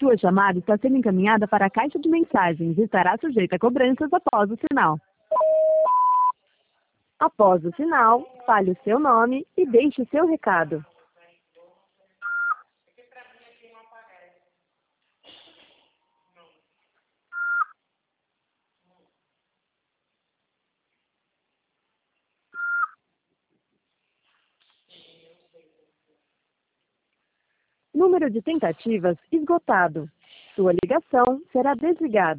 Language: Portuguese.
Sua chamada está sendo encaminhada para a caixa de mensagens e estará sujeita a cobranças após o sinal. Após o sinal, fale o seu nome e deixe o seu recado. Número de tentativas esgotado. Sua ligação será desligada.